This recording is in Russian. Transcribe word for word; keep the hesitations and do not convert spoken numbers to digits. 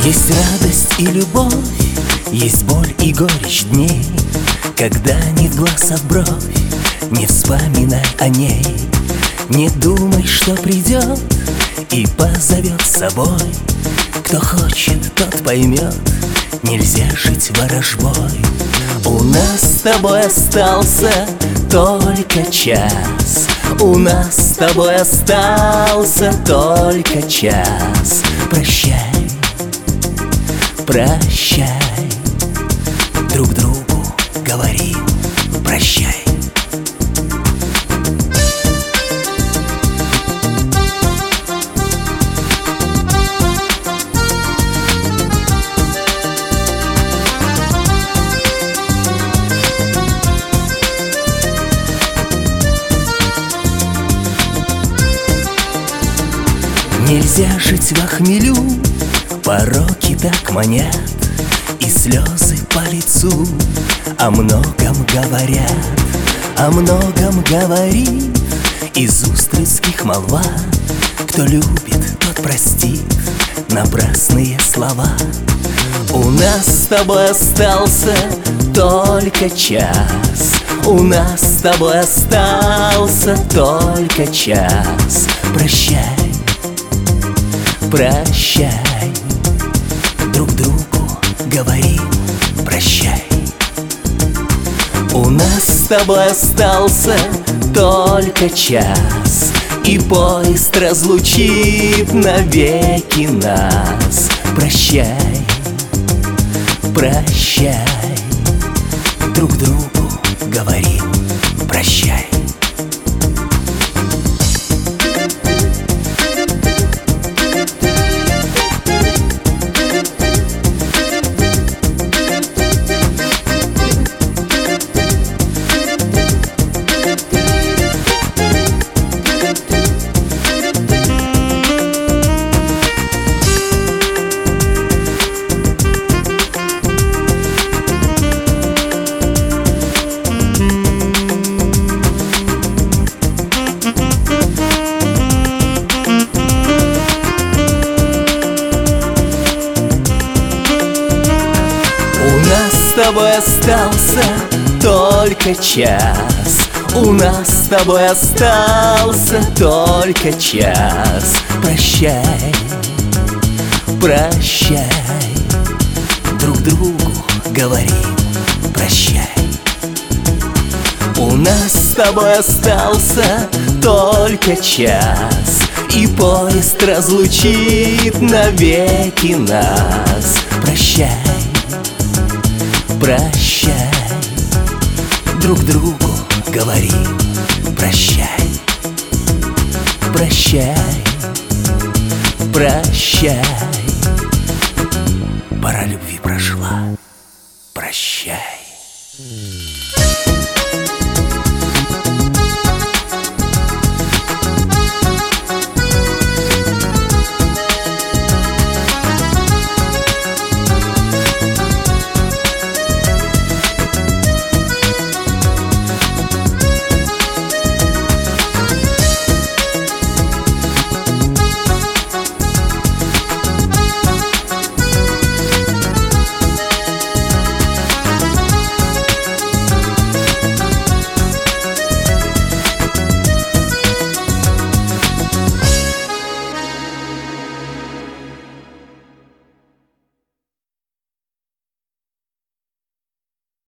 Есть радость и любовь, есть боль и горечь дней, когда ни в глаз, а в бровь, не вспоминай о ней. Не думай, что придет и позовет с собой. Кто хочет, тот поймет, нельзя жить ворожбой. У нас с тобой остался только час, у нас с тобой остался только час. Прощай, прощай, друг другу говорим прощай. Нельзя жить в хмелю, пороки так манят, и слезы по лицу о многом говорят. О многом говорит из уст людских молва. Кто любит, тот простит напрасные слова. У нас с тобой остался только час, у нас с тобой остался только час. Прощай, прощай, друг другу говорим прощай. У нас с тобой остался только час, и поезд разлучит навеки нас. Прощай, прощай, друг другу говорим прощай. У нас с тобой остался только час, у нас с тобой остался только час. Прощай, прощай, друг другу говорим прощай. У нас с тобой остался только час, и поезд разлучит навеки нас. Прощай, прощай, друг другу говорим прощай. Прощай, прощай, пора любви прошла. Прощай.